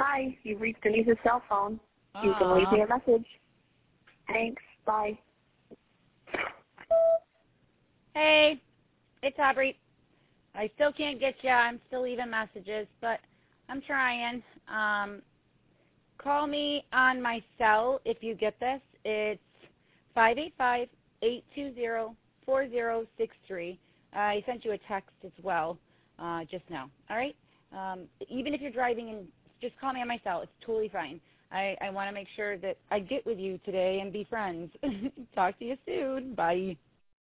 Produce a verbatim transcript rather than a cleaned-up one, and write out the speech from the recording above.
Hi, you've reached Denise's cell phone. You can leave me a message. Thanks. Bye. Hey, it's Aubrey. I still can't get you. I'm still leaving messages, but I'm trying. Um, call me on my cell if you get this. It's five eight five, eight two zero, four zero six three. I sent you a text as well uh, just now. All right? Um, even if you're driving, and just call me on my cell. It's totally fine. I, I want to make sure that I get with you today and be friends. Talk to you soon. Bye.